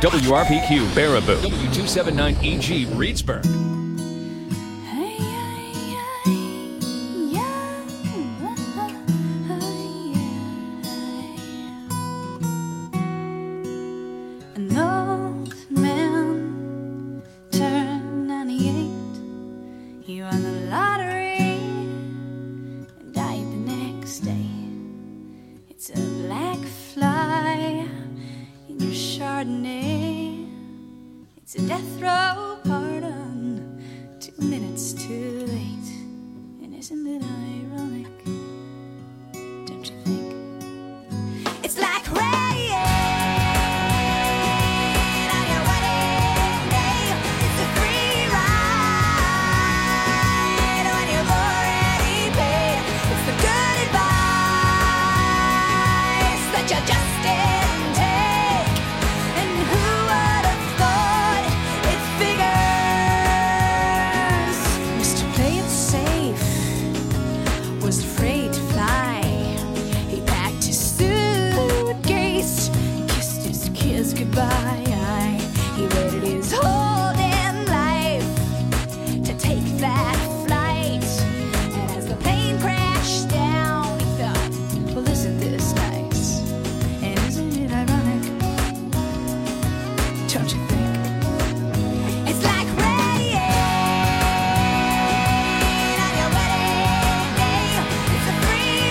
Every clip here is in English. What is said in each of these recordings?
WRPQ Baraboo, W279EG Reedsburg. An old man turned 98. He won the lottery and died the next day. It's a black fly in your Chardonnay. It's a death row pardon, 2 minutes too late. And isn't it ironic? Don't you think? It's like rain on your wedding day. It's a free ride when you've already paid. It's the good advice that you just didn't take. And who would have thought it figures? Mr. Play It Safe was afraid to fly. He packed his suitcase, kissed his kids goodbye. He waited his whole damn life to take that flight. And as the plane crashed down, he thought, well, isn't this nice? And isn't it ironic? Don't you think? It's like rain on your wedding day. It's a free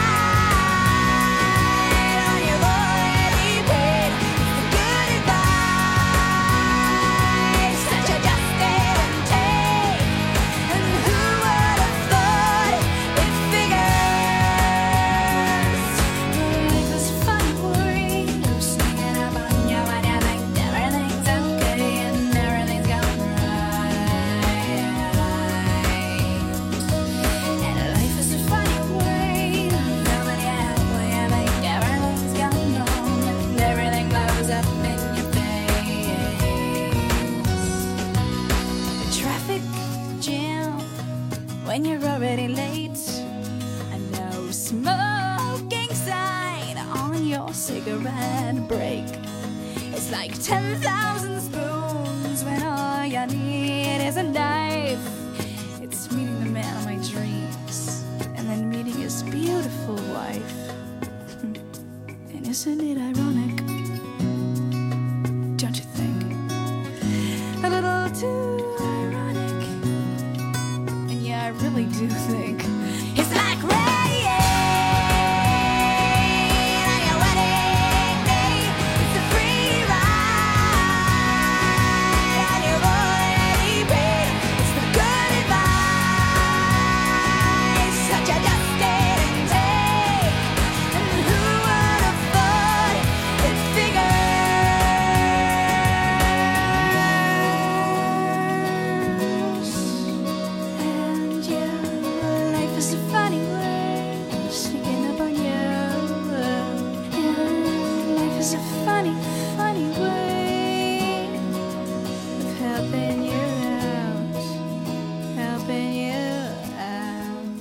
ride when you've already paid. It's the good advice that you just didn't take. And who would have thought it figures? Life is funny way of sneaking up on you when you think everything's okay and everything's going right. And life is a funny way of coming out when you think everything's going wrong and everything blows up in your face. The traffic jam when you're already late. A no smoking sign on your cigarette break. It's like 10,000 spoons when all you need is a knife. It's meeting the man of my dreams and then meeting his beautiful wife. And isn't it ironic? Don't you think? A little too ironic. And yeah, I really do think it's like rain on your wedding day. It's a free ride and you've already paid. It's the good advice that you just didn't take. And who would have thought it figures? And yeah, life is a funny way of sneaking up on you. And life is a funny, funny way of helping you out. Helping you out.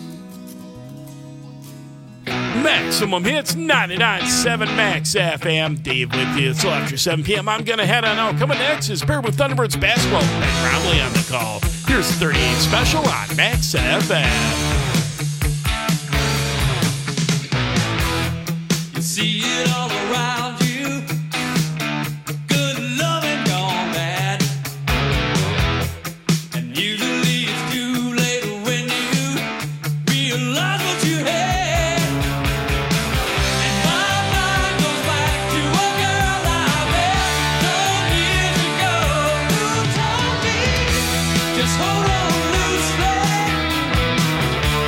Maximum Hits 99.7 Max FM. Dave with you. It's after 7 p.m. I'm going to head on out. Coming next is Bear with Thunderbirds basketball. Ben Romley on the call. Here's 38 Special on Max FM. You see it all around you. Good loving gone bad. And usually it's too late when you realize what you had. And my mind goes back to a girl I met some years ago who told me just hold on loosely.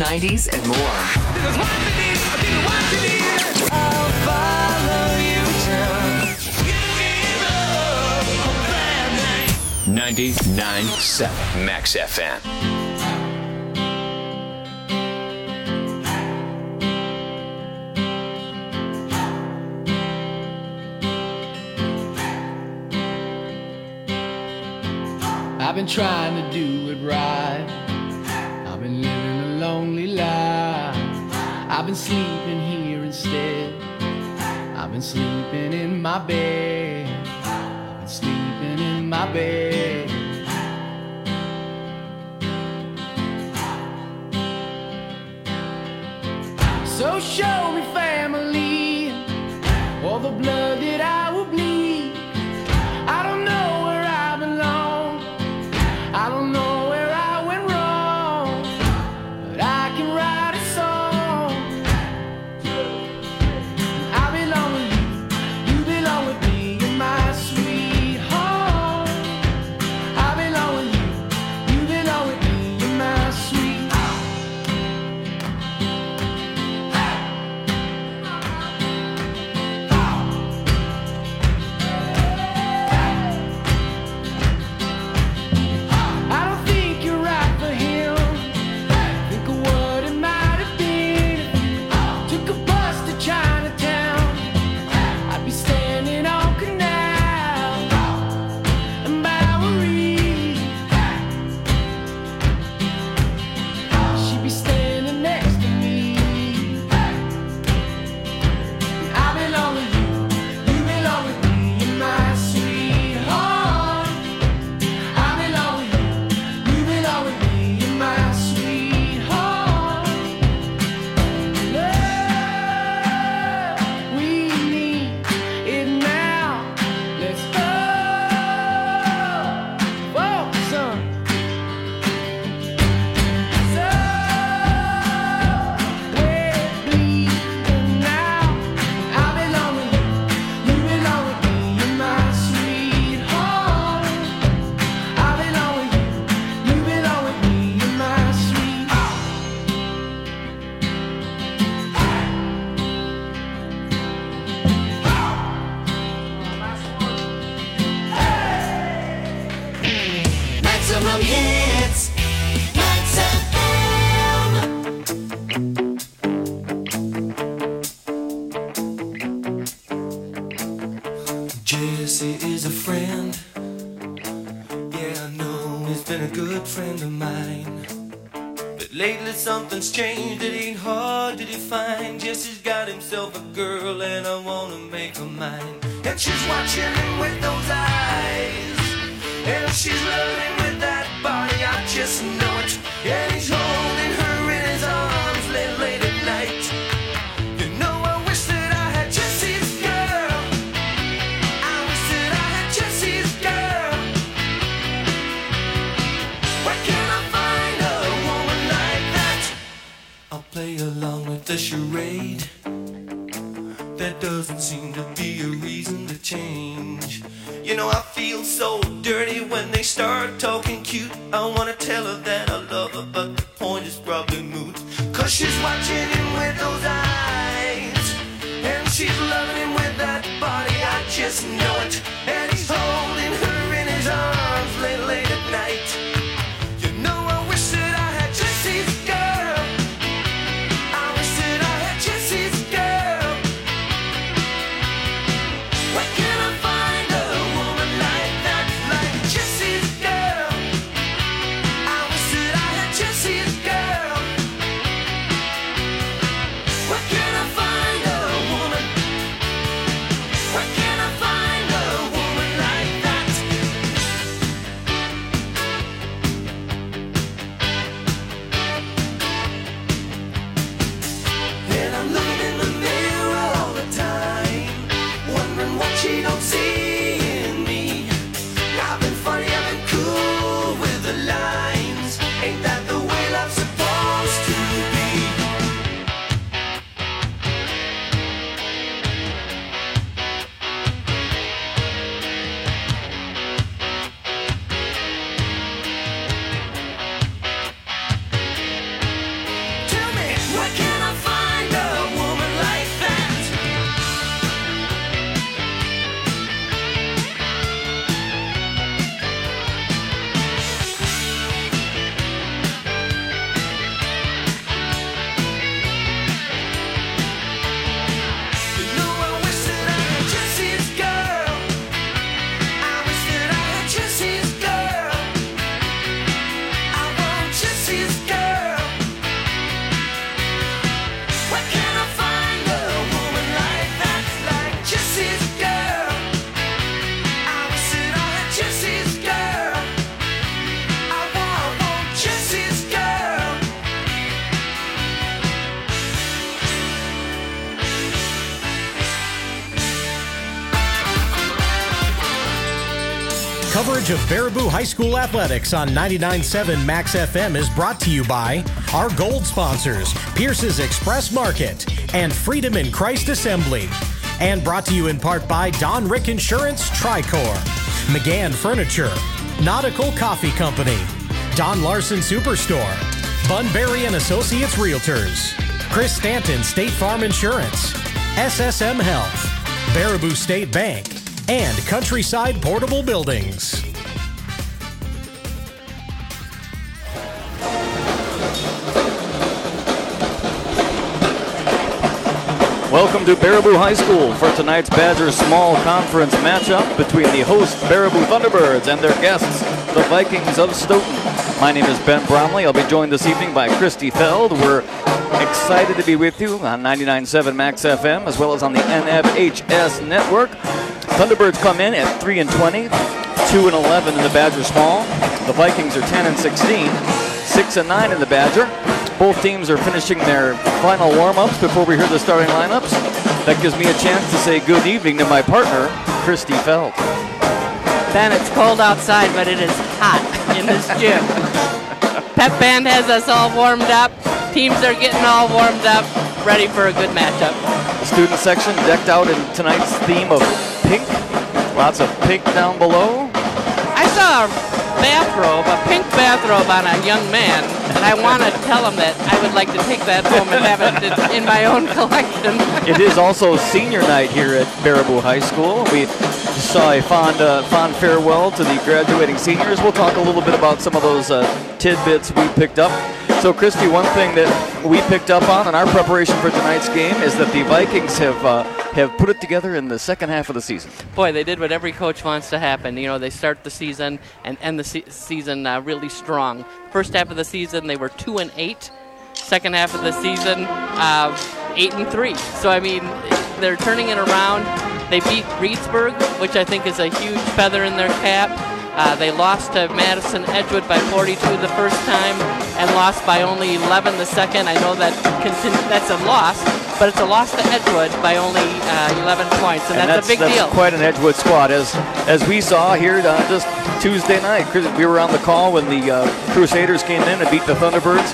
90s, and more. I'll follow you till 99.7 Max FM. I've been trying to do it right. I've been living a lonely life. I've been sleeping here instead. I've been sleeping in my bed. I've been sleeping in my bed. So show me family, all the blood that I will bleed. I don't know where I belong. I don't know where I went wrong, but I can write a song. I belong with you, you belong with me, you're my sweetheart. I belong with you, you belong with me, you're my sweetheart. I don't think you're right for him. Think of what it might have been if you took a bus to Chinatown. I'd be standing on Canal and Bowery. She'd be standing next to me. I belong with you, you belong with me, you're my sweetheart. I belong with you, you belong with me, you're my sweetheart. Love, we need it now. Let's go. Whoa, son. So, we're bleeding now. I belong with you, you belong with me, you're my sweetheart. I belong with you, you belong with me, you're my sweetheart. maximum hits. Max FM. Jesse is a friend. Yeah, I know he's been a good friend of mine. But lately something's changed, it ain't hard to define. Jesse's got himself a girl and I wanna make her mine. And she's watching him with those eyes, and she's loving him with that body, I just know it. And he's holding her in his arms late at night. You know I wish that I had Jesse's girl. I wish that I had Jesse's girl. Where can I find a woman like that? I'll play along with the charade. There doesn't seem to be a reason to change. You know I feel so dirty when they start talking cute. I wanna tell her that I love her, but the point is probably moot. Cause she's watching him with those eyes, and she's loving him with that body, I just know it. And he's holding her in his arms late at night. You know I wish that I had Jesse's girl. I wish that I had Jesse's girl. Where can I find a woman like that, like Jesse's girl? I wish that coverage of Baraboo High School athletics on 99.7 Max FM is brought to you by our gold sponsors, Pierce's Express Market and Freedom in Christ Assembly. And brought to you in part by Don Rick Insurance Tricor, McGann Furniture, Nautical Coffee Company, Don Larson Superstore, Bunbury and Associates Realtors, Chris Stanton State Farm Insurance, SSM Health, Baraboo State Bank, and Countryside Portable Buildings. Welcome to Baraboo High School for tonight's Badgers Small Conference matchup between the host Baraboo Thunderbirds and their guests, the Vikings of Stoughton. My name is Ben Bromley. I'll be joined this evening by Christy Feld. We're excited to be with you on 99.7 Max FM as well as on the NFHS network. Thunderbirds come in at 3-20, 2-11 in the Badger Small. The Vikings are 10-16, 6-9 in the Badger. Both teams are finishing their final warm-ups before we hear the starting lineups. That gives me a chance to say good evening to my partner, Christy Feld. Ben, it's cold outside, but it is hot in this gym. Pep Band has us all warmed up. Teams are getting all warmed up, ready for a good matchup. The student section decked out in tonight's theme of pink. Lots of pink down below. I saw a pink bathrobe on a young man, and I want to tell him that I would like to take that home and have it in my own collection. It is also senior night here at Baraboo High School. We saw a fond farewell to the graduating seniors. We'll talk a little bit about some of those tidbits we picked up. So, Christy, one thing that we picked up on in our preparation for tonight's game is that the Vikings have put it together in the second half of the season. Boy, they did what every coach wants to happen. You know, they start the season and end the season really strong. First half of the season, they were 2-8. Second half of the season, 8-3. So, I mean, they're turning it around. They beat Reedsburg, which I think is a huge feather in their cap. They lost to Madison Edgewood by 42 the first time and lost by only 11 the second. I know that's a loss, but it's a loss to Edgewood by only 11 points, and that's a big deal. That's quite an Edgewood squad, as we saw here just Tuesday night. We were on the call when the Crusaders came in and beat the Thunderbirds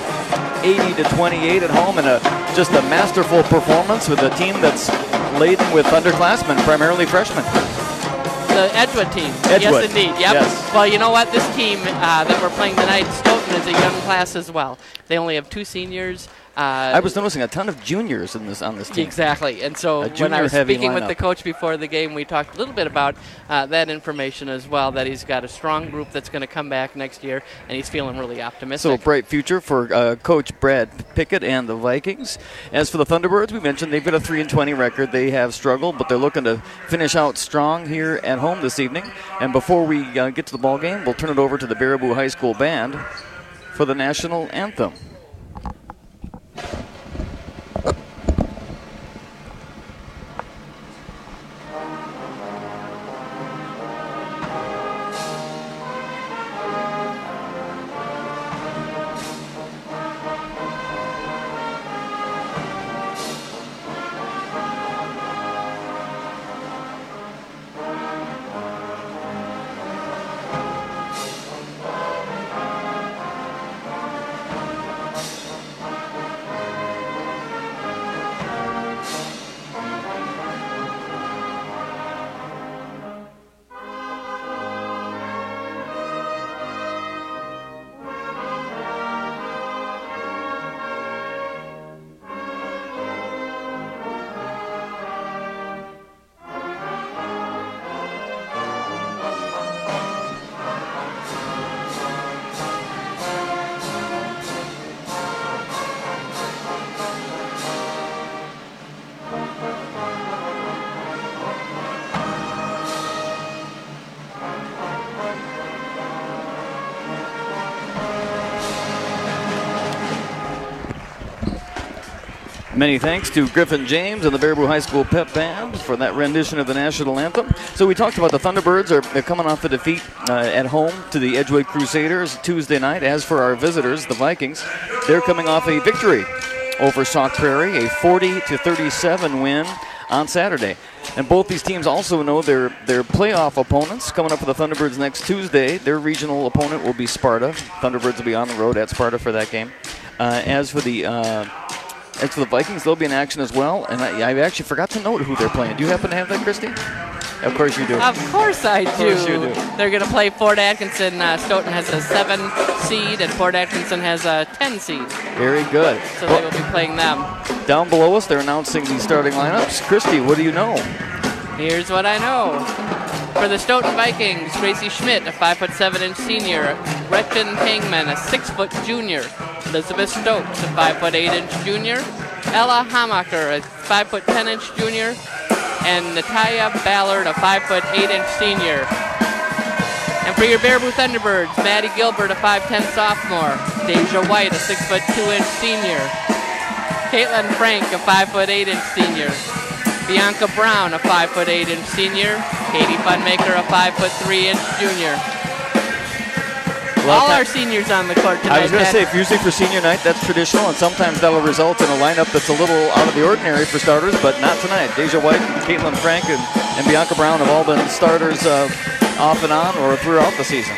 80-28 at home, and just a masterful performance with a team that's laden with underclassmen, primarily freshmen. The Edgewood team. Edgewood. Yes, indeed. Yep. Yes. Well, you know what? This team that we're playing tonight, Stoughton, is a young class as well. They only have 2 seniors. I was noticing a ton of juniors on this team. Exactly. And so when I was speaking with the coach before the game, we talked a little bit about that information as well, that he's got a strong group that's going to come back next year, and he's feeling really optimistic. So a bright future for Coach Brad Pickett and the Vikings. As for the Thunderbirds, we mentioned they've got a 3-20 record. They have struggled, but they're looking to finish out strong here at home this evening. And before we get to the ball game, we'll turn it over to the Baraboo High School Band for the national anthem. Many thanks to Griffin James and the Baraboo High School Pep Band for that rendition of the national anthem. So we talked about the Thunderbirds. They're coming off a defeat at home to the Edgewood Crusaders Tuesday night. As for our visitors, the Vikings, they're coming off a victory over Sauk Prairie, a 40-37 win on Saturday. And both these teams also know their playoff opponents coming up for the Thunderbirds next Tuesday. Their regional opponent will be Sparta. Thunderbirds will be on the road at Sparta for that game. As for the Vikings, they'll be in action as well. And I actually forgot to note who they're playing. Do you happen to have that, Christy? Of course you do. Of course I do. Of course you do. They're going to play Fort Atkinson. Stoughton has a 7 seed, and Fort Atkinson has a 10 seed. Very good. So they will be playing them. Down below us, they're announcing the starting lineups. Christy, what do you know? Here's what I know. For the Stoughton Vikings, Gracie Schmidt, a 5'7" senior. Gretchen Tangman, a 6' junior. Elizabeth Stokes, a 5'8" junior. Ella Hamacher, a 5'10" junior. And Natalia Ballard, a 5'8" senior. And for your Baraboo Thunderbirds, Maddie Gilbert, a 5'10" sophomore. Deja White, a 6'2" senior. Caitlin Frank, a 5'8" senior. Bianca Brown, a 5'8" senior. Katie Funmaker, a 5'3" junior. All our seniors on the court tonight. I was going to say, usually for senior night, that's traditional, and sometimes that'll result in a lineup that's a little out of the ordinary for starters, but not tonight. Deja White, Caitlin Frank, and Bianca Brown have all been starters off and on or throughout the season.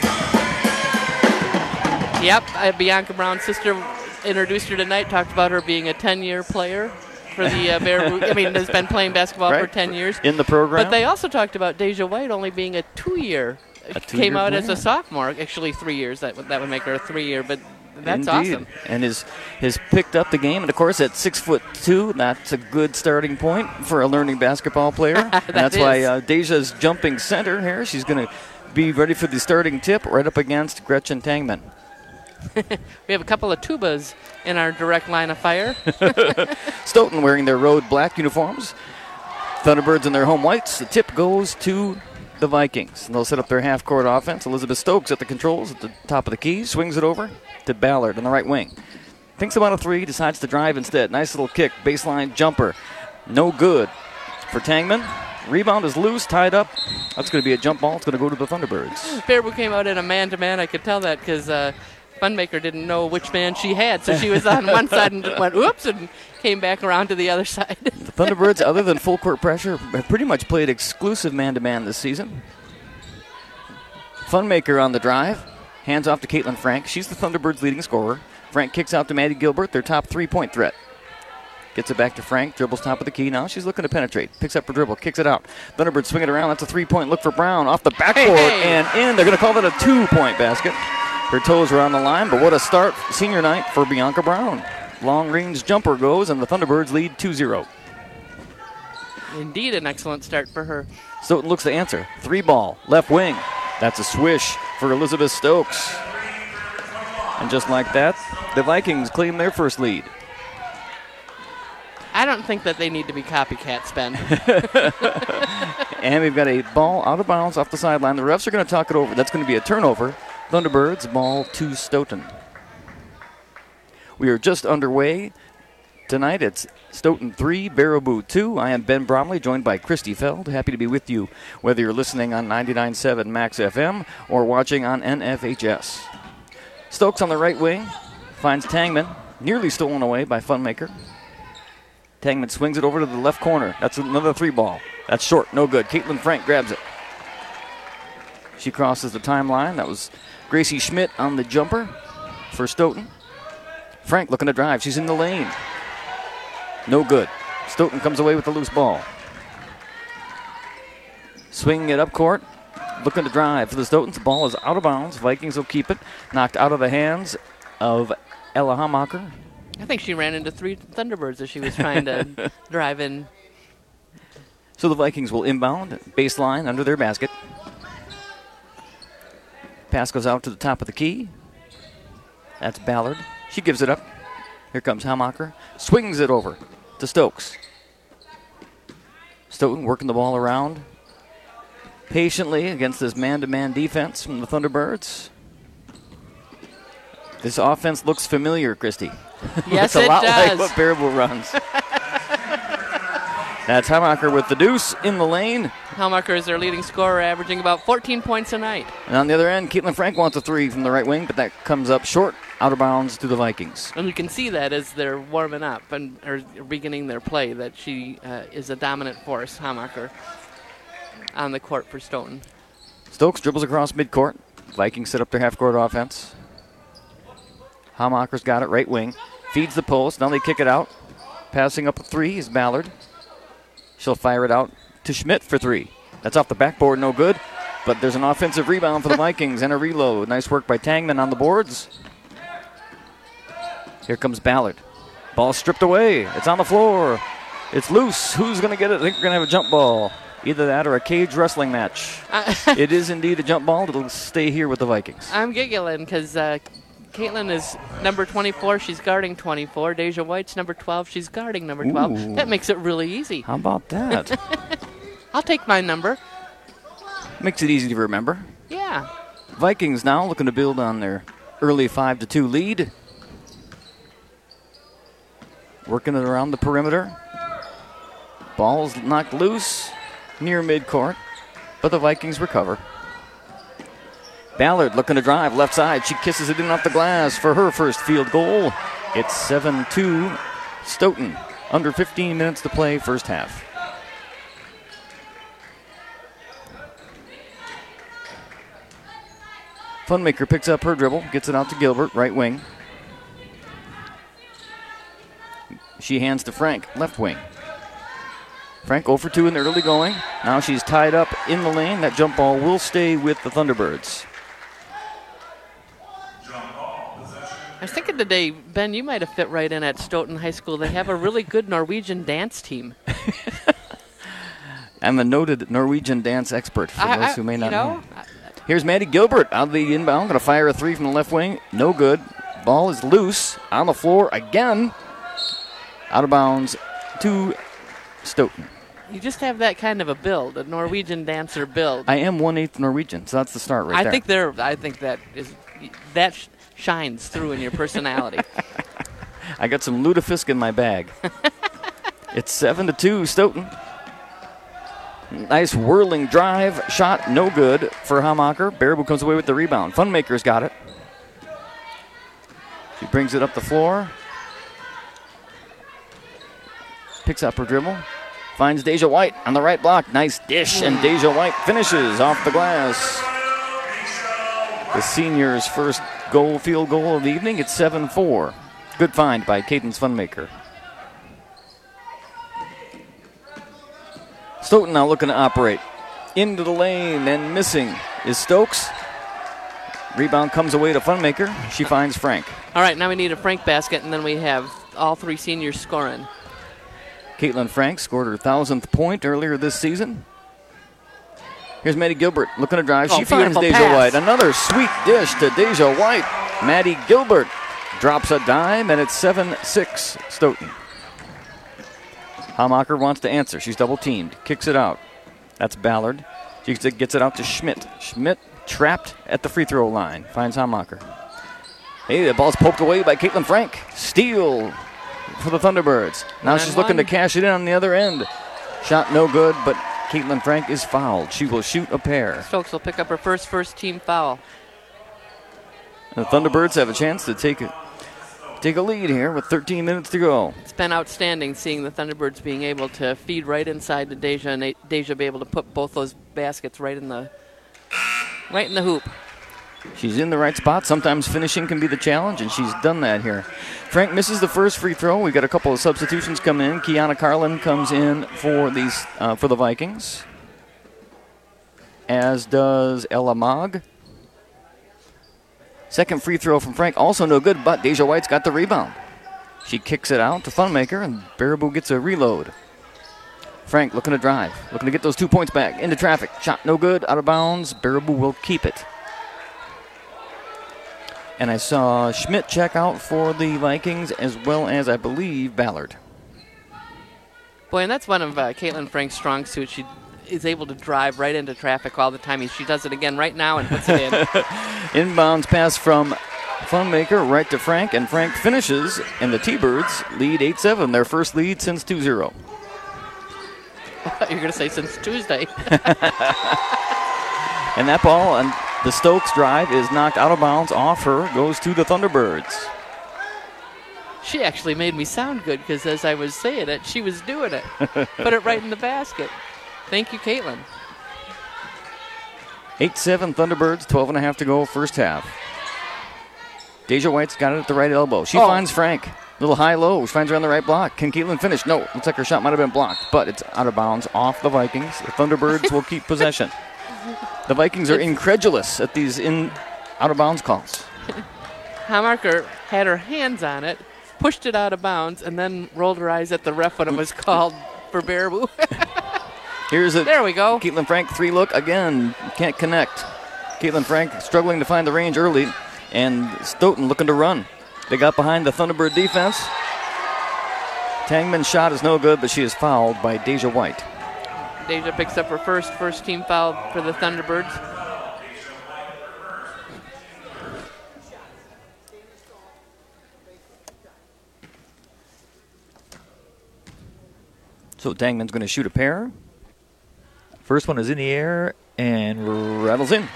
Yep, Bianca Brown's sister introduced her tonight, talked about her being a 10-year player for the Baraboo. I mean, has been playing basketball for 10 years. In the program. But they also talked about Deja White only being a 2-year. Came out as a sophomore, actually 3 years. That would make her a 3-year, but that's Indeed. awesome. And has picked up the game. And, of course, at 6'2", that's a good starting point for a learning basketball player. And that's why Deja's jumping center here. She's going to be ready for the starting tip right up against Gretchen Tangman. We have a couple of tubas in our direct line of fire. Stoughton wearing their road black uniforms. Thunderbirds in their home whites. The tip goes to the Vikings. And they'll set up their half-court offense. Elizabeth Stokes at the controls at the top of the key. Swings it over to Ballard on the right wing. Thinks about a three. Decides to drive instead. Nice little kick. Baseline jumper. No good for Tangman. Rebound is loose, tied up. That's going to be a jump ball. It's going to go to the Thunderbirds. Baraboo came out in a man-to-man. I could tell that because Funmaker didn't know which man she had. So she was on one side and went, oops, and came back around to the other side. The Thunderbirds, other than full court pressure, have pretty much played exclusive man-to-man this season. Funmaker on the drive. Hands off to Caitlin Frank. She's the Thunderbirds' leading scorer. Frank kicks out to Maddie Gilbert, their top three-point threat. Gets it back to Frank. Dribbles top of the key now. She's looking to penetrate. Picks up her dribble. Kicks it out. Thunderbirds swing it around. That's a three-point look for Brown. Off the backboard and in. They're going to call that a two-point basket. Her toes were on the line, but what a start senior night for Bianca Brown. Long-range jumper goes, and the Thunderbirds lead 2-0. Indeed, an excellent start for her. Stoughton looks to answer. Three ball. Left wing. That's a swish for Elizabeth Stokes. And just like that, the Vikings claim their first lead. I don't think that they need to be copycats, Ben. And we've got a ball out of bounds off the sideline. The refs are going to talk it over. That's going to be a turnover. Thunderbirds ball to Stoughton. We are just underway tonight. It's Stoughton 3, Baraboo 2. I am Ben Bromley, joined by Christy Feld. Happy to be with you, whether you're listening on 99.7 Max FM or watching on NFHS. Stokes on the right wing finds Tangman, nearly stolen away by Funmaker. Tangman swings it over to the left corner. That's another three ball. That's short, no good. Caitlin Frank grabs it. She crosses the timeline. That was Gracie Schmidt on the jumper for Stoughton. Frank looking to drive. She's in the lane. No good. Stoughton comes away with the loose ball. Swinging it up court. Looking to drive for the Stoughtons. The ball is out of bounds. Vikings will keep it. Knocked out of the hands of Ella Hamacher. I think she ran into 3 Thunderbirds as she was trying to drive in. So the Vikings will inbound. Baseline under their basket. Pass goes out to the top of the key. That's Ballard. She gives it up. Here comes Hamacher. Swings it over to Stokes. Stoughton working the ball around patiently against this man-to-man defense from the Thunderbirds. This offense looks familiar, Christy. Yes, it's a it lot does. like what Baraboo runs. That's Hamacher with the deuce in the lane. Hamacher is their leading scorer, averaging about 14 points a night. And on the other end, Caitlin Frank wants a three from the right wing, but that comes up short, out of bounds to the Vikings. And you can see that as they're warming up and or beginning their play, that she is a dominant force, Hamacher, on the court for Stoughton. Stokes dribbles across midcourt. Vikings set up their half-court offense. Hamacher's got it, right wing. Feeds the post. Now they kick it out. Passing up a three is Ballard. She'll fire it out to Schmidt for three. That's off the backboard, no good. But there's an offensive rebound for the Vikings and a reload. Nice work by Tangman on the boards. Here comes Ballard. Ball stripped away. It's on the floor. It's loose. Who's going to get it? I think we're going to have a jump ball. Either that or a cage wrestling match. It is indeed a jump ball. It'll stay here with the Vikings. I'm giggling because Caitlin is number 24. She's guarding 24. Deja White's number 12. She's guarding number 12. Ooh. That makes it really easy. How about that? I'll take my number. Makes it easy to remember. Yeah. Vikings now looking to build on their early 5-2 lead. Working it around the perimeter. Ball's knocked loose near midcourt, but the Vikings recover. Ballard looking to drive left side. She kisses it in off the glass for her first field goal. It's 7-2 Stoughton. Under 15 minutes to play first half. Funmaker picks up her dribble, gets it out to Gilbert, right wing. She hands to Frank, left wing. Frank 0 for 2 in the early going. Now she's tied up in the lane. That jump ball will stay with the Thunderbirds. I was thinking today, Ben, you might have fit right in at Stoughton High School. They have a really good Norwegian dance team. I'm a noted Norwegian dance expert, for those who may not know. know. Here's Maddie Gilbert out of the inbound. Going to fire a three from the left wing. No good. Ball is loose. On the floor again. Out of bounds to Stoughton. You just have that kind of a build, a Norwegian dancer build. I am 1/8 Norwegian, so that's the start right there. I think that shines through in your personality. I got some lutefisk in my bag. It's 7-2 Stoughton. Nice whirling drive. Shot no good for Hamacher. Baraboo comes away with the rebound. Funmaker's got it. She brings it up the floor. Picks up her dribble. Finds Deja White on the right block. Nice dish, and Deja White finishes off the glass. The senior's first field goal of the evening. It's 7-4. Good find by Cadence Funmaker. Stoughton now looking to operate. Into the lane and missing is Stokes. Rebound comes away to Funmaker. She finds Frank. All right, now we need a Frank basket, and then we have all three seniors scoring. Caitlin Frank scored her 1,000th point earlier this season. Here's Maddie Gilbert looking to drive. She finds Deja pass. White. Another sweet dish to Deja White. Maddie Gilbert drops a dime, and it's 7-6 Stoughton. Hamacher wants to answer. She's double-teamed. Kicks it out. That's Ballard. She gets it out to Schmidt. Schmidt trapped at the free throw line. Finds Hamacher. Hey, the ball's poked away by Caitlin Frank. Steal for the Thunderbirds. Now she's looking to cash it in on the other end. Shot no good, but Caitlin Frank is fouled. She will shoot a pair. Stokes will pick up her first team foul. The Thunderbirds have a chance to take a lead here with 13 minutes to go. It's been outstanding seeing the Thunderbirds being able to feed right inside to Deja, and Deja be able to put both those baskets right in the hoop. She's in the right spot. Sometimes finishing can be the challenge, and she's done that here. Frank misses the first free throw. We got a couple of substitutions coming in. Kiana Carlin comes in for the Vikings, as does Ella Mogg. Second free throw from Frank, also no good, but Deja White's got the rebound. She kicks it out to Funmaker, and Baraboo gets a reload. Frank looking to drive, looking to get those 2 points back into traffic. Shot no good, out of bounds. Baraboo will keep it. And I saw Schmidt check out for the Vikings, as well as, I believe, Ballard. Boy, and that's one of Caitlin Frank's strong suits. She is able to drive right into traffic all the time. She does it again right now and puts it in. Inbounds pass from Funmaker right to Frank, and Frank finishes, and the T-Birds lead 8-7, their first lead since 2-0. You're going to say since Tuesday. And that ball on the Stokes drive is knocked out of bounds off her, goes to the Thunderbirds. She actually made me sound good because as I was saying it, she was doing it. Put it right in the basket. Thank you, Caitlin. 8-7 Thunderbirds, 12.5 to go, first half. Deja White's got it at the right elbow. She finds Frank. Little high-low. She finds her on the right block. Can Caitlin finish? No. Looks like her shot might have been blocked, but it's out of bounds off the Vikings. The Thunderbirds will keep possession. The Vikings are incredulous at these out-of-bounds calls. Hammarker had her hands on it, pushed it out of bounds, and then rolled her eyes at the ref when it was called for Baraboo. Here's it. There we go. Caitlin Frank, 3-look. Again, can't connect. Caitlin Frank struggling to find the range early, and Stoughton looking to run. They got behind the Thunderbird defense. Tangman's shot is no good, but she is fouled by Deja White. Deja picks up her first team foul for the Thunderbirds. So Tangman's going to shoot a pair. First one is in the air and rattles in.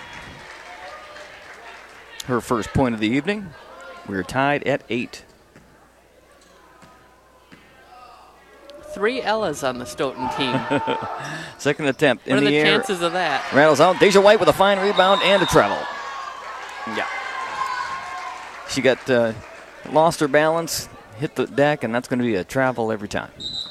Her first point of the evening. We're tied at 8. 3 Ellas on the Stoughton team. Second attempt What in are the air. chances of that? Rattles out. Deja White with a fine rebound and a travel. Yeah. She got lost her balance, hit the deck, and that's going to be a travel every time.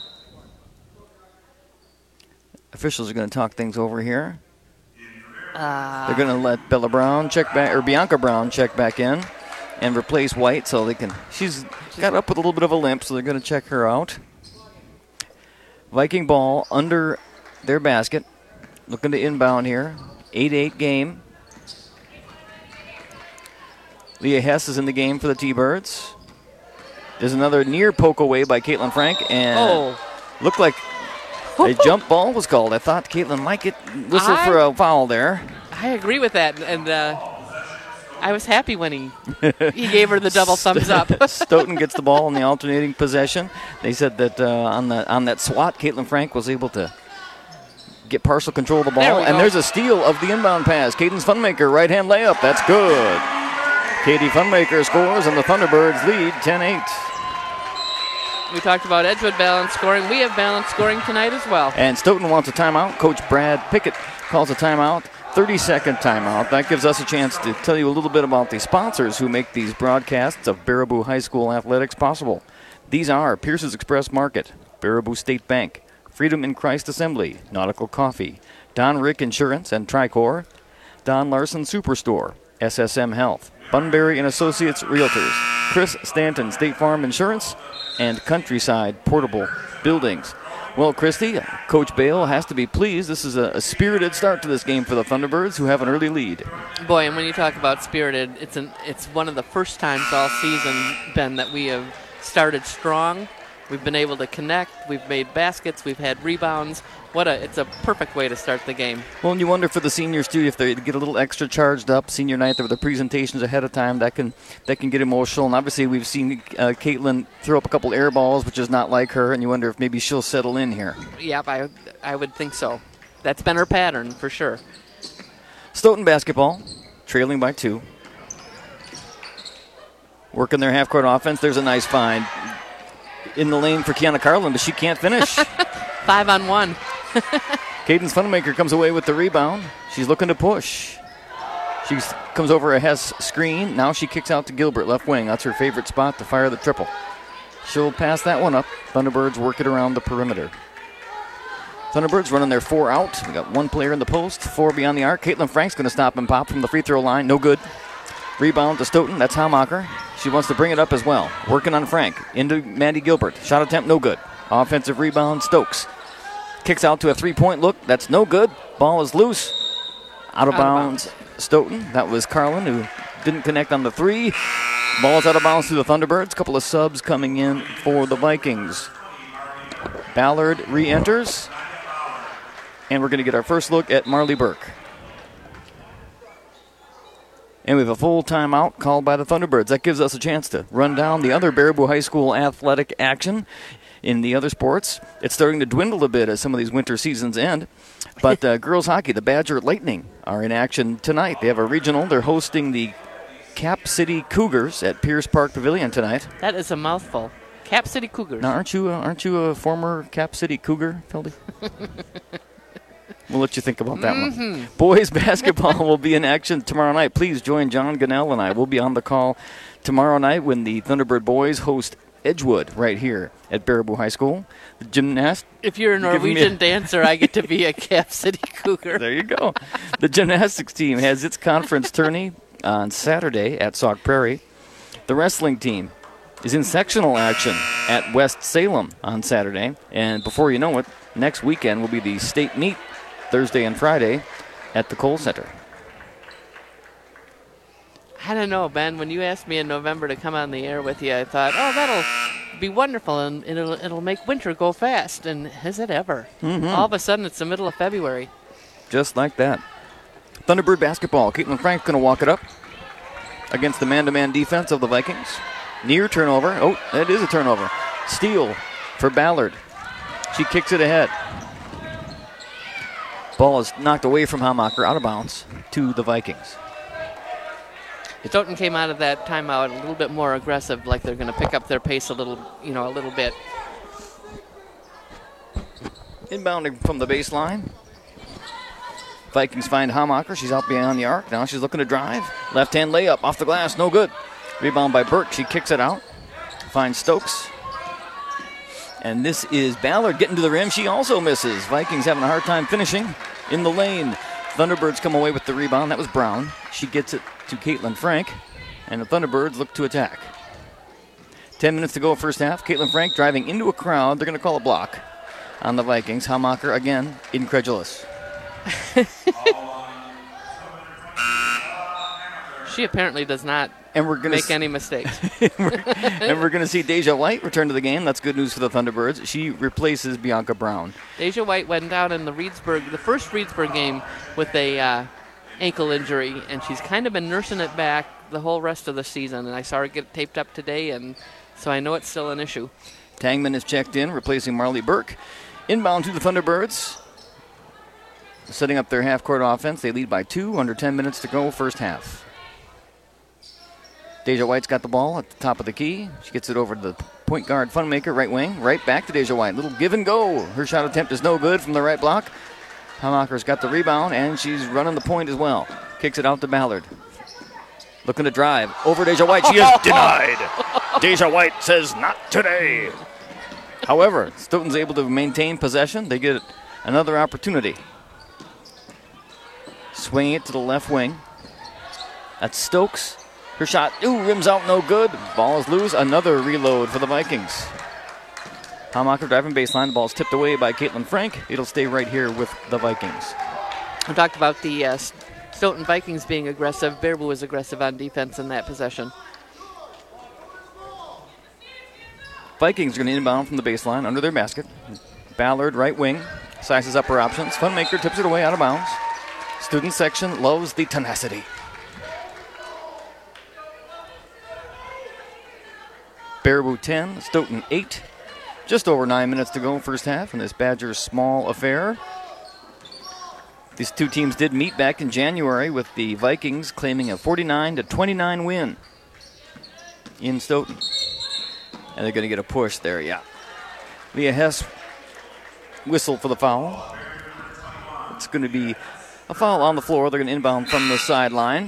Officials are going to talk things over here. They're going to let Bella Brown check back, or Bianca Brown check back in and replace White so they can. She's got up with a little bit of a limp, so they're going to check her out. Viking ball under their basket. Looking to inbound here. 8-8 game. Leah Hess is in the game for the T-Birds. There's another near poke away by Caitlin Frank, and looked like a jump ball was called. I thought Caitlin might get whistled for a foul there. I agree with that, and I was happy when he gave her the double thumbs up. Stoughton gets the ball in the alternating possession. They said that on that swat, Caitlin Frank was able to get partial control of the ball. And there's a steal of the inbound pass. Cadence Funmaker, right-hand layup. That's good. Katie Funmaker scores, and the Thunderbirds lead 10-8. We talked about Edgewood balanced scoring. We have balanced scoring tonight as well. And Stoughton wants a timeout. Coach Brad Pickett calls a timeout. 30-second timeout. That gives us a chance to tell you a little bit about the sponsors who make these broadcasts of Baraboo High School athletics possible. These are Pierce's Express Market, Baraboo State Bank, Freedom in Christ Assembly, Nautical Coffee, Don Rick Insurance and Tricor, Don Larson Superstore, SSM Health, Bunbury and Associates Realtors, Chris Stanton State Farm Insurance, and Countryside Portable Buildings. Well, Christy, Coach Bale has to be pleased. This is a spirited start to this game for the Thunderbirds, who have an early lead. Boy, and when you talk about spirited, it's one of the first times all season, Ben, that we have started strong. We've been able to connect. We've made baskets. We've had rebounds. It's a perfect way to start the game. Well, and you wonder for the seniors too, if they get a little extra charged up senior night with the presentations ahead of time, that can get emotional. And obviously, we've seen Caitlin throw up a couple air balls, which is not like her, and you wonder if maybe she'll settle in here. Yep, I would think so. That's been her pattern for sure. Stoughton basketball, trailing by 2. Working their half-court offense. There's a nice find in the lane for Kiana Carlin, but she can't finish. 5-on-1. Cadence Funmaker comes away with the rebound. She's looking to push. She comes over a Hess screen. Now she kicks out to Gilbert, left wing. That's her favorite spot to fire the triple. She'll pass that one up. Thunderbirds work it around the perimeter. Thunderbirds running their 4 out. We got 1 player in the post, 4 beyond the arc. Caitlin Frank's going to stop and pop from the free throw line. No good. Rebound to Stoughton. That's Hamacher. She wants to bring it up as well. Working on Frank. Into Mandy Gilbert. Shot attempt, no good. Offensive rebound, Stokes. Kicks out to a 3-point look. That's no good. Ball is loose. Out of bounds. Stoughton. That was Carlin, who didn't connect on the 3. Ball's out of bounds to the Thunderbirds. A couple of subs coming in for the Vikings. Ballard re-enters. And we're going to get our first look at Marley Burke. And we have a full timeout called by the Thunderbirds. That gives us a chance to run down the other Baraboo High School athletic action. In the other sports, it's starting to dwindle a bit as some of these winter seasons end. But girls hockey, the Badger Lightning are in action tonight. They have a regional. They're hosting the Cap City Cougars at Pierce Park Pavilion tonight. That is a mouthful. Cap City Cougars. Now, aren't you a former Cap City Cougar, Feldy? We'll let you think about that one. Boys basketball will be in action tomorrow night. Please join John Gunnell and I. We'll be on the call tomorrow night when the Thunderbird boys host Edgewood right here at Baraboo High School. The gymnast. If you're a Norwegian dancer, I get to be a Cap City Cougar. There you go. The gymnastics team has its conference tourney on Saturday at Sauk Prairie. The wrestling team is in sectional action at West Salem on Saturday. And before you know it, next weekend will be the state meet Thursday and Friday at the Kohl Center. I don't know, Ben. When you asked me in November to come on the air with you, I thought, oh, that'll be wonderful, and it'll make winter go fast. And has it ever? All of a sudden, it's the middle of February. Just like that. Thunderbird basketball. Caitlin Frank's going to walk it up against the man-to-man defense of the Vikings. Near turnover. Oh, that is a turnover. Steal for Ballard. She kicks it ahead. Ball is knocked away from Hamacher, out of bounds to the Vikings. Stoughton came out of that timeout a little bit more aggressive, like they're going to pick up their pace a little bit. Inbounding from the baseline. Vikings find Hamacher. She's out beyond the arc. Now she's looking to drive. Left-hand layup off the glass. No good. Rebound by Burke. She kicks it out. Finds Stokes. And this is Ballard getting to the rim. She also misses. Vikings having a hard time finishing in the lane. Thunderbirds come away with the rebound. That was Brown. She gets it to Caitlin Frank. And the Thunderbirds look to attack. 10 minutes to go first half. Caitlin Frank driving into a crowd. They're going to call a block on the Vikings. Hamacher, again, incredulous. She apparently does not make any mistakes. and we're going to see Deja White return to the game. That's good news for the Thunderbirds. She replaces Bianca Brown. Deja White went down in the first Reedsburg game with a ankle injury, and she's kind of been nursing it back the whole rest of the season. And I saw her get taped up today, and so I know it's still an issue. Tangman is checked in, replacing Marley Burke. Inbound to the Thunderbirds. Setting up their half-court offense. They lead by 2, under 10 minutes to go first half. Deja White's got the ball at the top of the key. She gets it over to the point guard Funmaker, right wing. Right back to Deja White. Little give and go. Her shot attempt is no good from the right block. Hamacher's got the rebound, and she's running the point as well. Kicks it out to Ballard. Looking to drive. Over Deja White. She is denied. Deja White says, not today. However, Stoughton's able to maintain possession. They get another opportunity. Swinging it to the left wing. That's Stokes. Her shot, rims out, no good. Ball is loose. Another reload for the Vikings. Hamacher driving baseline. The ball's tipped away by Caitlin Frank. It'll stay right here with the Vikings. I talked about the Stoughton Vikings being aggressive. Baraboo was aggressive on defense in that possession. Vikings are going to inbound from the baseline under their basket. Ballard, right wing, sizes up her options. Funmaker tips it away out of bounds. Student section loves the tenacity. Baraboo 10, Stoughton 8. Just over 9 minutes to go first half in this Badgers small affair. These two teams did meet back in January with the Vikings claiming a 49-29 win in Stoughton. And they're going to get a push there, yeah. Leah Hess whistled for the foul. It's going to be a foul on the floor. They're going to inbound from the sideline.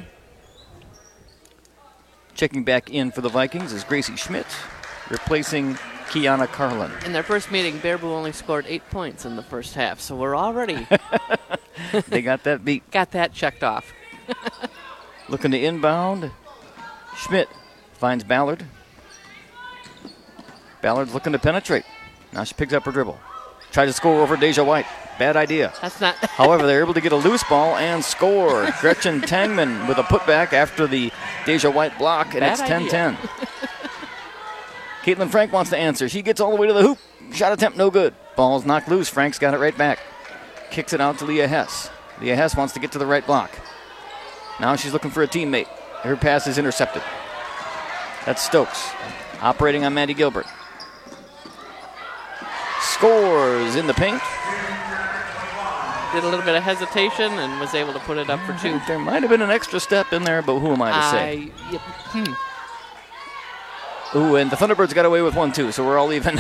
Checking back in for the Vikings is Gracie Schmidt, replacing Kiana Carlin. In their first meeting, Baraboo only scored 8 points in the first half, so we're already... They got that beat. Got that checked off. Looking to inbound. Schmidt finds Ballard. Ballard's looking to penetrate. Now she picks up her dribble. Tried to score over Deja White. Bad idea. That's not. However, they're able to get a loose ball and score. Gretchen Tangman with a putback after the Deja White block, and it's 10-10. Caitlin Frank wants to answer. She gets all the way to the hoop. Shot attempt no good. Ball's knocked loose. Frank's got it right back. Kicks it out to Leah Hess. Leah Hess wants to get to the right block. Now she's looking for a teammate. Her pass is intercepted. That's Stokes operating on Maddie Gilbert. scores in the paint. Did a little bit of hesitation and was able to put it up for 2. There might have been an extra step in there, but who am I to say? Ooh, and the Thunderbirds got away with one, too, so we're all even.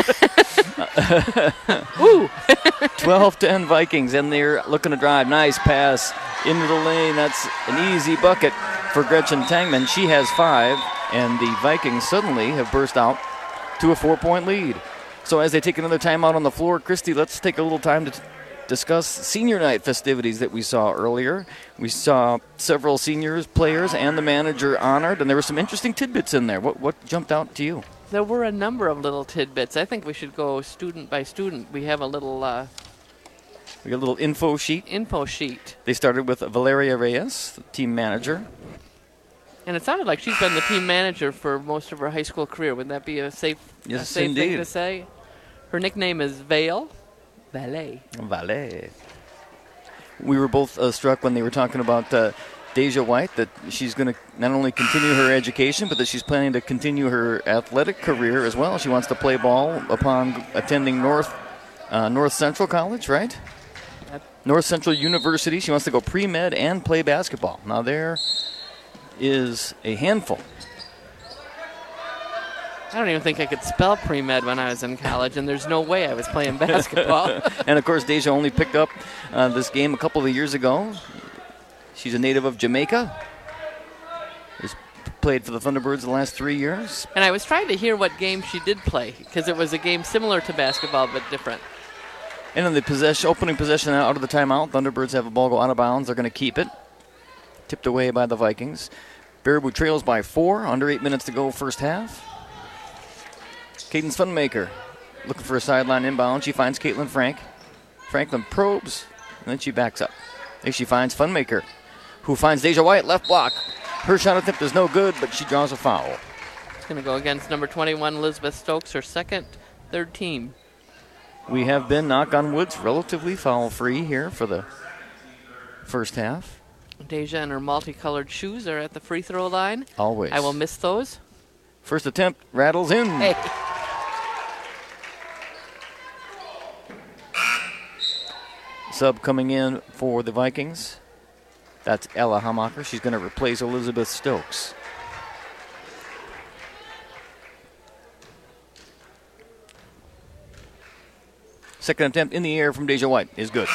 Ooh. 12-10 Vikings, and they're looking to drive. Nice pass into the lane. That's an easy bucket for Gretchen Tangman. She has 5, and the Vikings suddenly have burst out to a 4-point lead. So as they take another timeout on the floor, Christy, let's take a little time to discuss senior night festivities that we saw earlier. We saw several seniors, players, and the manager honored, and there were some interesting tidbits in there. What jumped out to you? There were a number of little tidbits. I think we should go student by student. We have a little we got a little info sheet. They started with Valeria Reyes, the team manager. And it sounded like she's been the team manager for most of her high school career. Would that be a safe thing to say? Her nickname is Valet. We were both struck when they were talking about Deja White, that she's going to not only continue her education, but that she's planning to continue her athletic career as well. She wants to play ball upon attending North Central College, right? North Central University. She wants to go pre-med and play basketball. Now there is a handful. I don't even think I could spell pre-med when I was in college, and there's no way I was playing basketball. And, of course, Deja only picked up this game a couple of years ago. She's a native of Jamaica. Has played for the Thunderbirds the last 3 years. And I was trying to hear what game she did play, because it was a game similar to basketball but different. And in the opening possession out of the timeout, Thunderbirds have a ball go out of bounds. They're going to keep it. Tipped away by the Vikings. Baraboo trails by 4, under 8 minutes to go first half. Cadence Funmaker looking for a sideline inbound. She finds Caitlin Frank. Franklin probes, and then she backs up. There she finds Funmaker, who finds Deja White, left block. Her shot attempt is no good, but she draws a foul. It's going to go against number 21, Elizabeth Stokes, her third team. We have been, knock on wood, relatively foul-free here for the first half. Deja and her multicolored shoes are at the free throw line. Always. I will miss those. First attempt rattles in. Hey. Sub coming in for the Vikings. That's Ella Hamacher. She's going to replace Elizabeth Stokes. Second attempt in the air from Deja White is good.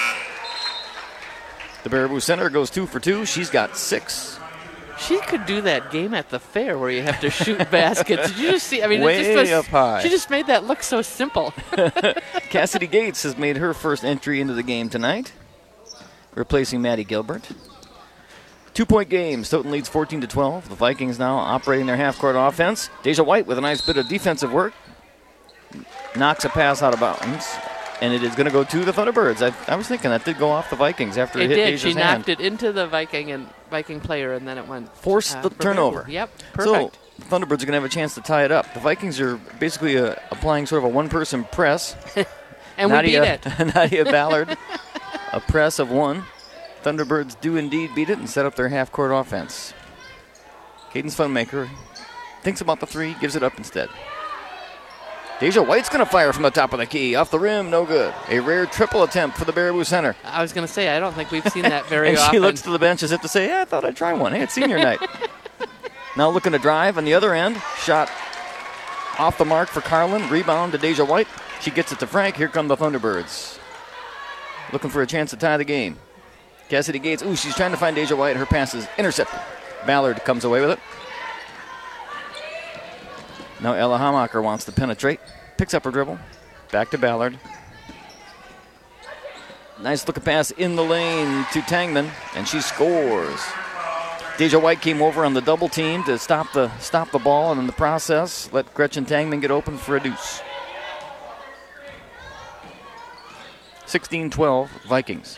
The Baraboo Center goes 2 for 2. She's got 6. She could do that game at the fair where you have to shoot baskets. Did you just see? I mean, way it just was, up high. She just made that look so simple. Cassidy Gates has made her first entry into the game tonight, replacing Maddie Gilbert. 2-point game. Stoughton leads 14-12. The Vikings now operating their half-court offense. Deja White with a nice bit of defensive work. Knocks a pass out of bounds. And it is going to go to the Thunderbirds. I was thinking that did go off the Vikings after it hit Deja's hand. She knocked it into the Viking player, and then it went. Forced the turnover. Yep, perfect. So the Thunderbirds are going to have a chance to tie it up. The Vikings are basically applying sort of a one-person press. And we beat it. Nadia Ballard, a press of 1. Thunderbirds do indeed beat it and set up their half-court offense. Cadence Funmaker thinks about the 3, gives it up instead. Deja White's going to fire from the top of the key. Off the rim, no good. A rare triple attempt for the Baraboo Center. I was going to say, I don't think we've seen that very and often. She looks to the bench as if to say, I thought I'd try one. Hey, it's senior night. Now looking to drive on the other end. Shot off the mark for Carlin. Rebound to Deja White. She gets it to Frank. Here come the Thunderbirds. Looking for a chance to tie the game. Cassidy Gates. Ooh, she's trying to find Deja White. Her pass is intercepted. Ballard comes away with it. Now Ella Hamacher wants to penetrate. Picks up her dribble. Back to Ballard. Nice looking pass in the lane to Tangman, and she scores. Deja White came over on the double team to stop the ball, and in the process, let Gretchen Tangman get open for a deuce. 16-12 Vikings.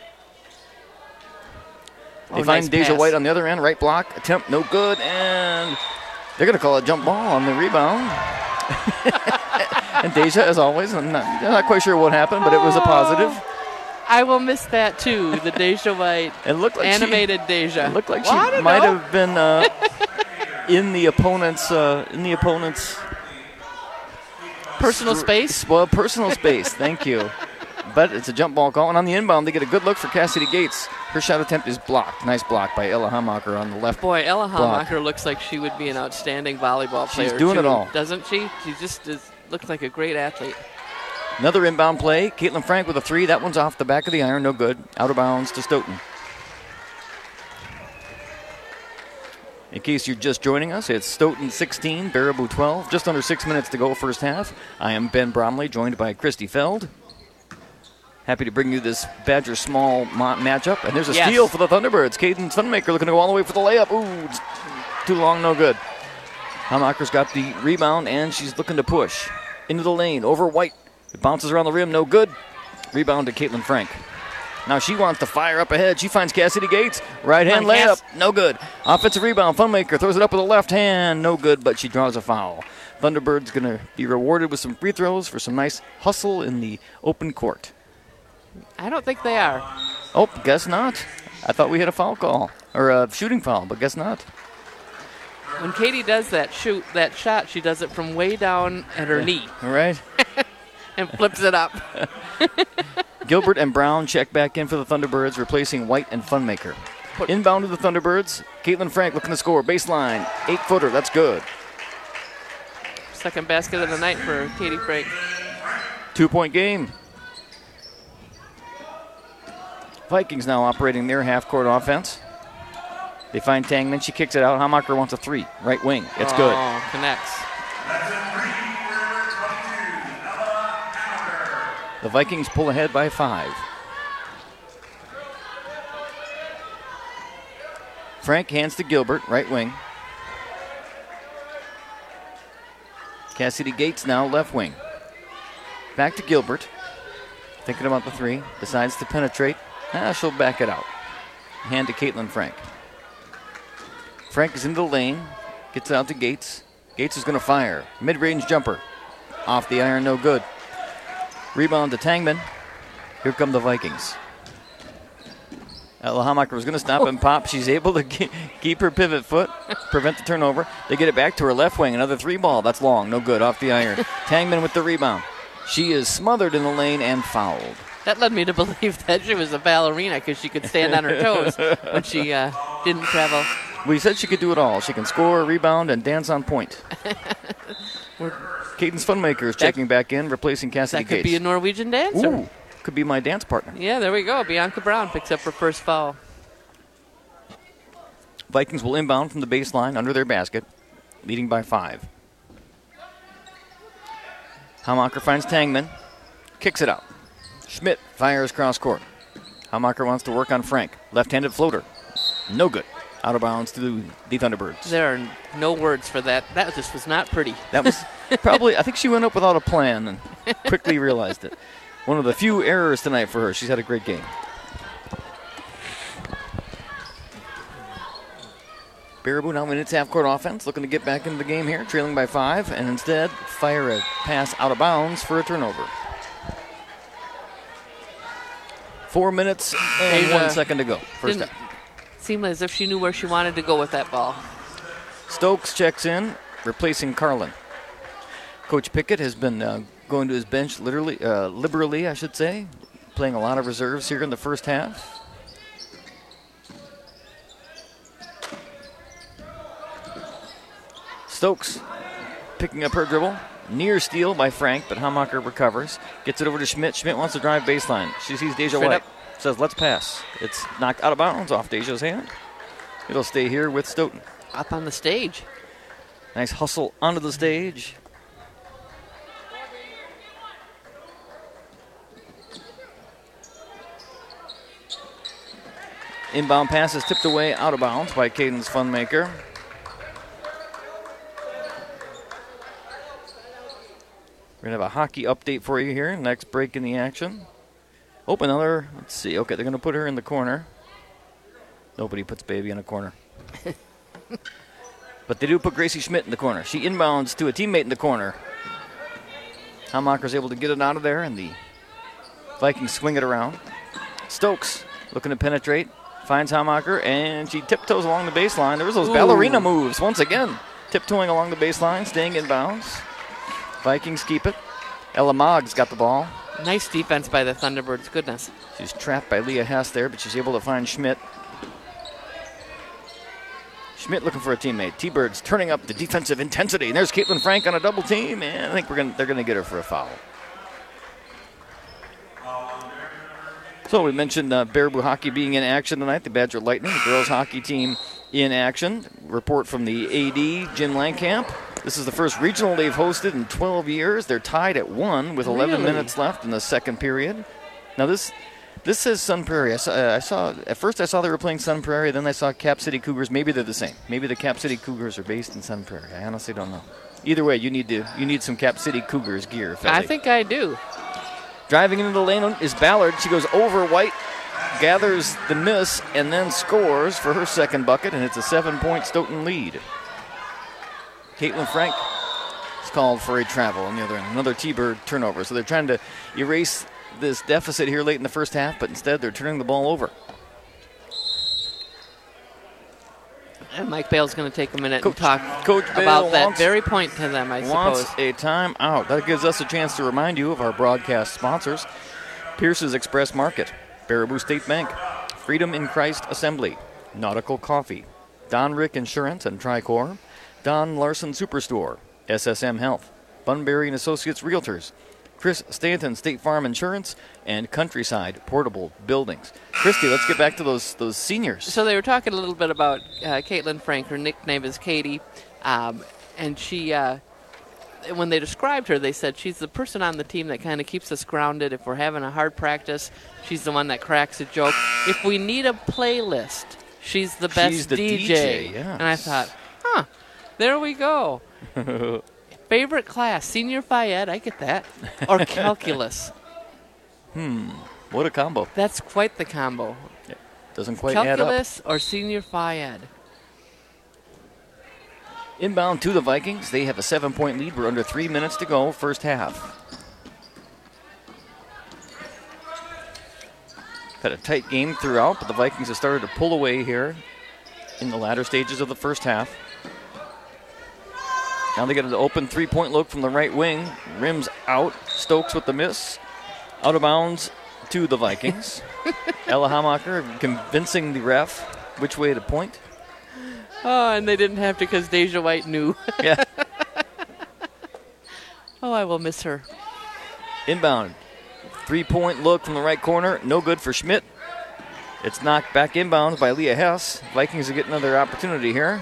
They find nice Deja pass. White on the other end. Right block. Attempt no good. And they're going to call a jump ball on the rebound. And Deja, as always, I'm not quite sure what happened, but it was a positive. I will miss that, too, the Deja White animated Deja. It looked like she might have been Personal space? Well, personal space. Thank you. But it's a jump ball call, and on the inbound, they get a good look for Cassidy Gates. Her shot attempt is blocked. Nice block by Ella Hamacher on the left. Boy, Ella block. Hamacher looks like she would be an outstanding volleyball player. She's doing too, it all. Doesn't she? She just looks like a great athlete. Another inbound play. Caitlin Frank with a 3. That one's off the back of the iron. No good. Out of bounds to Stoughton. In case you're just joining us, it's Stoughton 16, Baraboo 12. Just under 6 minutes to go first half. I am Ben Bromley, joined by Christy Feld. Happy to bring you this Badger small matchup. And there's a steal for the Thunderbirds. Caden Funmaker looking to go all the way for the layup. Ooh, it's too long, no good. Hamacher's got the rebound, and she's looking to push. Into the lane, over White. It bounces around the rim, no good. Rebound to Caitlin Frank. Now she wants to fire up ahead. She finds Cassidy Gates. Right hand layup, no good. Offensive rebound, Funmaker throws it up with the left hand. No good, but she draws a foul. Thunderbirds going to be rewarded with some free throws for some nice hustle in the open court. I don't think they are. Oh, guess not. I thought we had a foul call, or a shooting foul, but guess not. When Katie does that shot, she does it from way down at her knee. All right. And flips it up. Gilbert and Brown check back in for the Thunderbirds, replacing White and Funmaker. Inbound to the Thunderbirds. Caitlin Frank looking to score. Baseline, 8-footer. That's good. Second basket of the night for Katie Frank. 2-point game. Vikings now operating their half-court offense. They find Tangman. She kicks it out. Hamacher wants a 3. Right wing. It's good. Oh, connects. The Vikings pull ahead by 5. Frank hands to Gilbert, right wing. Cassidy Gates now left wing. Back to Gilbert. Thinking about the 3. Decides to penetrate. She'll back it out. Hand to Caitlin Frank. Frank is into the lane. Gets it out to Gates. Gates is going to fire. Mid-range jumper. Off the iron, no good. Rebound to Tangman. Here come the Vikings. Ella Hamacher was going to stop and pop. She's able to keep her pivot foot, prevent the turnover. They get it back to her left wing. Another 3 ball. That's long. No good. Off the iron. Tangman with the rebound. She is smothered in the lane and fouled. That led me to believe that she was a ballerina because she could stand on her toes when she didn't travel. We said she could do it all. She can score, rebound, and dance on point. Caden's Funmaker is checking back in, replacing Cassidy Gates. That could be a Norwegian dancer. Ooh, could be my dance partner. Yeah, there we go. Bianca Brown picks up her first foul. Vikings will inbound from the baseline under their basket, leading by 5. Hamacher finds Tangman, kicks it out. Schmidt fires cross court. Hamacher wants to work on Frank. Left-handed floater. No good. Out of bounds to the Thunderbirds. There are no words for that. That just was not pretty. That was probably, I think she went up without a plan and quickly realized it. One of the few errors tonight for her. She's had a great game. Baraboo now in its half-court offense, looking to get back into the game here, trailing by 5, and instead fire a pass out of bounds for a turnover. 4 minutes and 1 second to go. First half. Seemed as if she knew where she wanted to go with that ball. Stokes checks in, replacing Carlin. Coach Pickett has been going to his bench liberally, I should say, playing a lot of reserves here in the first half. Stokes picking up her dribble. Near steal by Frank, but Hamacher recovers. Gets it over to Schmidt. Schmidt wants to drive baseline. She sees Deja White. Says, let's pass. It's knocked out of bounds off Deja's hand. It'll stay here with Stoughton. Up on the stage. Nice hustle onto the stage. Inbound pass is tipped away out of bounds by Caden's Funmaker. We're going to have a hockey update for you here. Next break in the action. Oh, another, let's see. Okay, they're going to put her in the corner. Nobody puts baby in a corner. But they do put Gracie Schmidt in the corner. She inbounds to a teammate in the corner. Hamacher's able to get it out of there, and the Vikings swing it around. Stokes looking to penetrate. Finds Hamacher, and she tiptoes along the baseline. There was those ballerina moves once again. Tiptoeing along the baseline, staying in bounds. Vikings keep it. Ella Moggs got the ball. Nice defense by the Thunderbirds. Goodness. She's trapped by Leah Hess there, but she's able to find Schmidt. Schmidt looking for a teammate. T-Birds turning up the defensive intensity. And there's Caitlin Frank on a double team, and I think they're going to get her for a foul. So we mentioned Baraboo hockey being in action tonight. The Badger Lightning, the girls hockey team in action. Report from the AD, Jim Langkamp. This is the first regional they've hosted in 12 years. They're tied at 1 with 11 minutes left in the second period. Now this says Sun Prairie. I saw at first I saw they were playing Sun Prairie, then I saw Cap City Cougars. Maybe they're the same. Maybe the Cap City Cougars are based in Sun Prairie. I honestly don't know. Either way, you need some Cap City Cougars gear, Fezzi. I think I do. Driving into the lane is Ballard. She goes over White, gathers the miss, and then scores for her second bucket, and it's a 7-point Stoughton lead. Caitlin Frank is called for a travel on the other end. Another T-Bird turnover. So they're trying to erase this deficit here late in the first half, but instead they're turning the ball over. And Mike Bale's going to take a minute and talk Coach about that very point to them, I wants suppose. a timeout. That gives us a chance to remind you of our broadcast sponsors. Pierce's Express Market, Baraboo State Bank, Freedom in Christ Assembly, Nautical Coffee, Don Rick Insurance and Tricor, Don Larson Superstore, SSM Health, Bunbury and Associates Realtors, Chris Stanton State Farm Insurance, and Countryside Portable Buildings. Christy, let's get back to those seniors. So they were talking a little bit about Caitlin Frank. Her nickname is Katie, and she, when they described her, they said she's the person on the team that kind of keeps us grounded. If we're having a hard practice, she's the one that cracks a joke. If we need a playlist, she's the best She's the DJ. yes. And I thought, there we go. Favorite class, Senior Phi Ed, I get that. Or calculus. What a combo. That's quite the combo. Doesn't quite add up. Calculus or Senior Phi Ed. Inbound to the Vikings. They have a 7-point lead. We're under 3 minutes to go, first half. Had a tight game throughout, but the Vikings have started to pull away here in the latter stages of the first half. Now they get an open 3-point look from the right wing. Rims out. Stokes with the miss. Out of bounds to the Vikings. Ella Hamacher convincing the ref which way to point. Oh, and they didn't have to because Deja White knew. Yeah. Oh, I will miss her. Inbound. 3-point look from the right corner. No good for Schmidt. It's knocked back inbounds by Leah Hess. Vikings will get another opportunity here.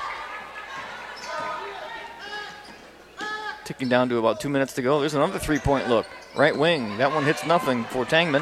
Ticking down to about 2 minutes to go. There's another 3-point look. Right wing. That one hits nothing for Tangman.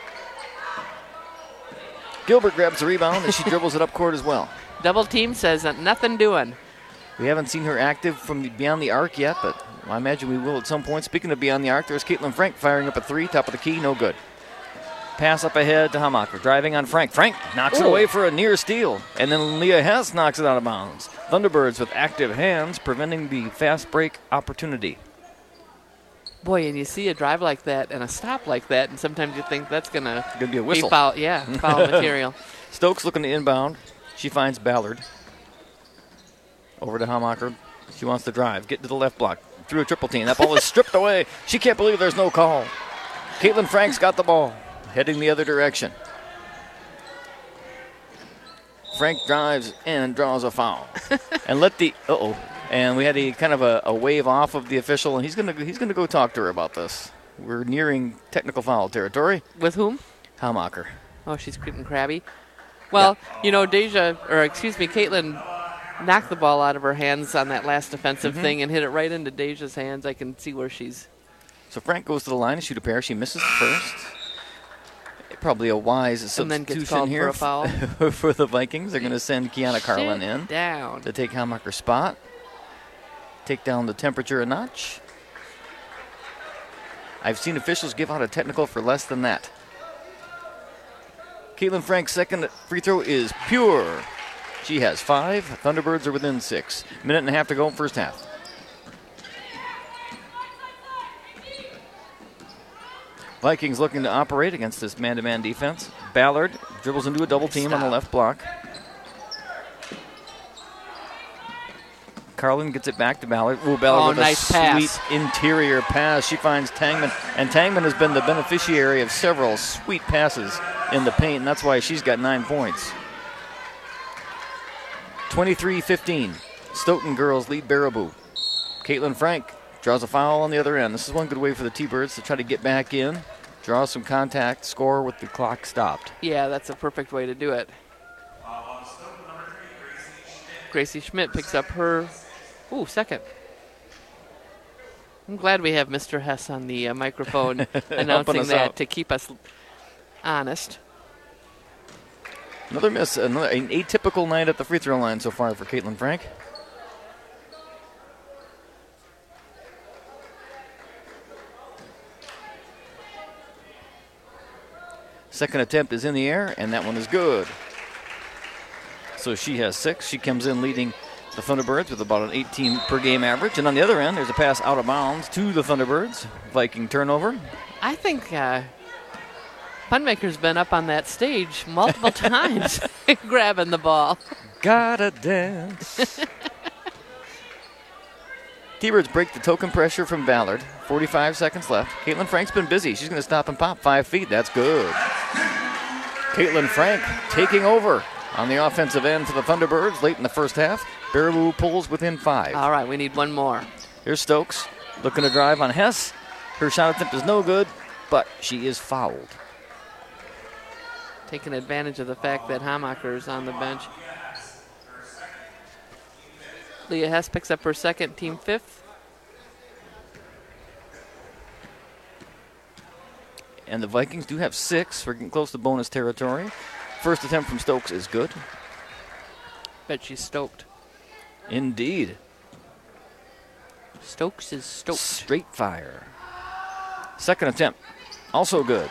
Gilbert grabs the rebound and she dribbles it up court as well. Double team says that nothing doing. We haven't seen her active from beyond the arc yet, but I imagine we will at some point. Speaking of beyond the arc, there's Caitlin Frank firing up a 3, top of the key, no good. Pass up ahead to Hamacher, driving on Frank. Frank knocks it away for a near steal, and then Leah Hess knocks it out of bounds. Thunderbirds with active hands, preventing the fast break opportunity. Boy, and you see a drive like that and a stop like that, and sometimes you think that's going to be a whistle. Foul, foul material. Stokes looking to inbound. She finds Ballard. Over to Hamacher. She wants to drive. Get to the left block. Through a triple team. That ball is stripped away. She can't believe there's no call. Caitlin Frank's got the ball. Heading the other direction. Frank drives and draws a foul. And let the and we had a kind of a wave off of the official, and he's gonna go talk to her about this. We're nearing technical foul territory. With whom? Hamacher. Oh, she's getting crabby. Well, Caitlin knocked the ball out of her hands on that last defensive thing and hit it right into Deja's hands. I can see where she's. So Frank goes to the line to shoot a pair. She misses the first. Probably a wise substitution here for a foul. For the Vikings. They're going to send Kiana Carlin in down to take Hamacher's spot. Take down the temperature a notch. I've seen officials give out a technical for less than that. Caitlin Frank's second free throw is pure. She has 5. Thunderbirds are within 6. Minute and a half to go in first half. Vikings looking to operate against this man-to-man defense. Ballard dribbles into a double team on the left block. Carlin gets it back to Ballard. Ooh, Ballard with nice a pass. sweet interior pass. She finds Tangman, and Tangman has been the beneficiary of several sweet passes in the paint, and that's why she's got 9 points. 23-15. Stoughton girls lead Baraboo. Caitlin Frank draws a foul on the other end. This is one good way for the T-Birds to try to get back in, draw some contact, score with the clock stopped. Yeah, that's a perfect way to do it. Gracie Schmidt picks up her second. I'm glad we have Mr. Hess on the microphone announcing that out to keep us honest. Another miss, an atypical night at the free throw line so far for Caitlin Frank. Second attempt is in the air, and that one is good. So she has 6. She comes in leading the Thunderbirds with about an 18 per game average. And on the other end, there's a pass out of bounds to the Thunderbirds. Viking turnover. I think Funmaker's been up on that stage multiple times grabbing the ball. Gotta dance. T-Birds break the token pressure from Ballard. 45 seconds left. Caitlin Frank's been busy. She's going to stop and pop 5 feet. That's good. Caitlin Frank taking over on the offensive end for the Thunderbirds late in the first half. Baraboo pulls within 5. All right, we need one more. Here's Stokes looking to drive on Hess. Her shot attempt is no good, but she is fouled. Taking advantage of the fact that Hamacher is on the bench. Leah Hess picks up her second, team 5th. And the Vikings do have 6. We're getting close to bonus territory. First attempt from Stokes is good. Bet she's stoked. Indeed. Stokes is stoked. Straight fire. Second attempt, also good.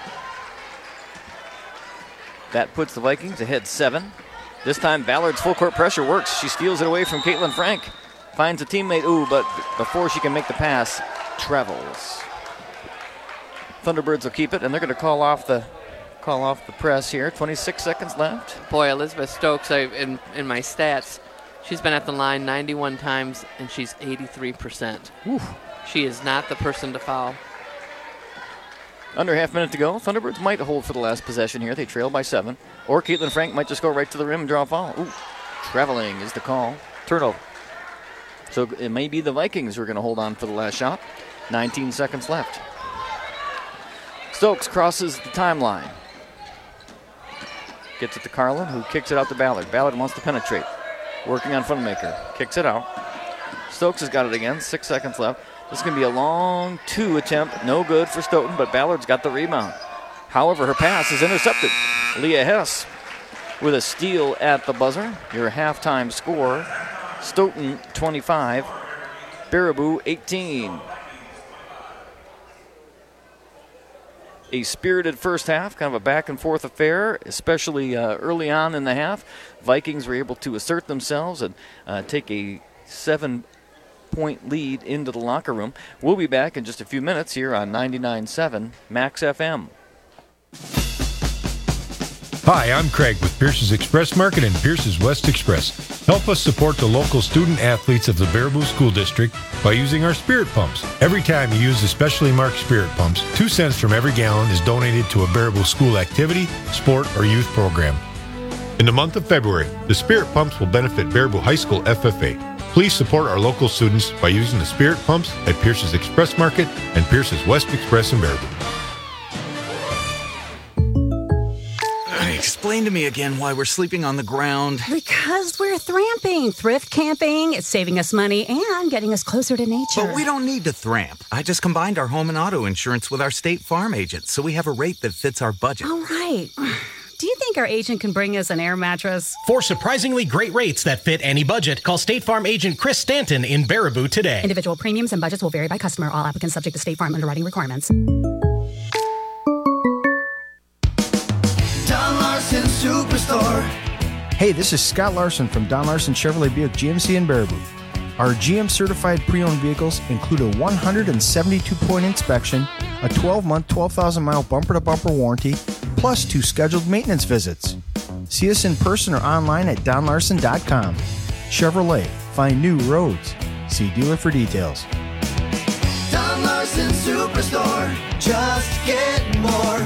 That puts the Vikings ahead 7. This time Ballard's full court pressure works. She steals it away from Caitlin Frank. Finds a teammate, but before she can make the pass, travels. Thunderbirds will keep it, and they're going to call off the press here. 26 seconds left. Boy, Elizabeth Stokes, in my stats, she's been at the line 91 times, and she's 83%. Oof. She is not the person to foul. Under half minute to go. Thunderbirds might hold for the last possession here. They trail by 7. Or Caitlin Frank might just go right to the rim and draw a foul. Ooh, traveling is the call. Turnover. So it may be the Vikings who are going to hold on for the last shot. 19 seconds left. Stokes crosses the timeline. Gets it to Carlin, who kicks it out to Ballard. Ballard wants to penetrate. Working on Funmaker. Kicks it out. Stokes has got it again. 6 seconds left. This is going to be a long 2 attempt. No good for Stoughton, but Ballard's got the rebound. However, her pass is intercepted. Leah Hess with a steal at the buzzer. Your halftime score, Stoughton 25, Baraboo 18. A spirited first half, kind of a back-and-forth affair, especially early on in the half. Vikings were able to assert themselves and take a 7-point lead into the locker room. We'll be back in just a few minutes here on 99.7 Max FM. Hi, I'm Craig with Pierce's Express Market and Pierce's West Express. Help us support the local student athletes of the Baraboo School District by using our spirit pumps. Every time you use the specially marked spirit pumps, 2 cents from every gallon is donated to a Baraboo school activity, sport, or youth program. In the month of February, the spirit pumps will benefit Baraboo High School FFA. Please support our local students by using the spirit pumps at Pierce's Express Market and Pierce's West Express in Baraboo. Explain to me again why we're sleeping on the ground. Because we're thramping, thrift camping. It's saving us money and getting us closer to nature. But we don't need to thramp. I just combined our home and auto insurance with our State Farm agent, so we have a rate that fits our budget. All right. Do you think our agent can bring us an air mattress? For surprisingly great rates that fit any budget, call State Farm agent Chris Stanton in Baraboo today. Individual premiums and budgets will vary by customer. All applicants subject to State Farm underwriting requirements. Superstore. Hey, this is Scott Larson from Don Larson Chevrolet Buick GMC in Baraboo. Our GM certified pre-owned vehicles include a 172-point inspection, a 12-month, 12,000-mile bumper-to-bumper warranty, plus 2 scheduled maintenance visits. See us in person or online at donlarson.com. Chevrolet, find new roads. See dealer for details. Don Larson Superstore. Just get more.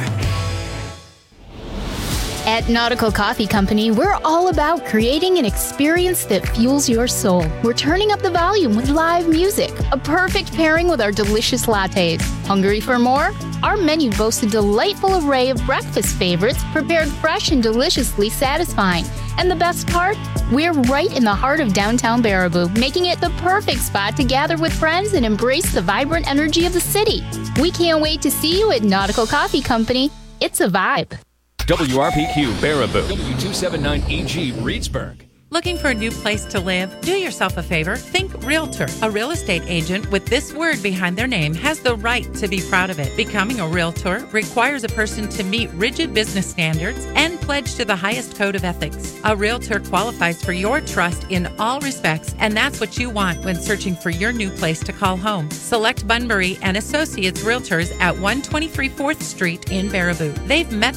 At Nautical Coffee Company, we're all about creating an experience that fuels your soul. We're turning up the volume with live music, a perfect pairing with our delicious lattes. Hungry for more? Our menu boasts a delightful array of breakfast favorites prepared fresh and deliciously satisfying. And the best part? We're right in the heart of downtown Baraboo, making it the perfect spot to gather with friends and embrace the vibrant energy of the city. We can't wait to see you at Nautical Coffee Company. It's a vibe. WRPQ Baraboo. W279EG Reedsburg. Looking for a new place to live? Do yourself a favor. Think Realtor. A real estate agent with this word behind their name has the right to be proud of it. Becoming a Realtor requires a person to meet rigid business standards and pledge to the highest code of ethics. A Realtor qualifies for your trust in all respects, and that's what you want when searching for your new place to call home. Select Bunbury and Associates Realtors at 123 4th Street in Baraboo. They've met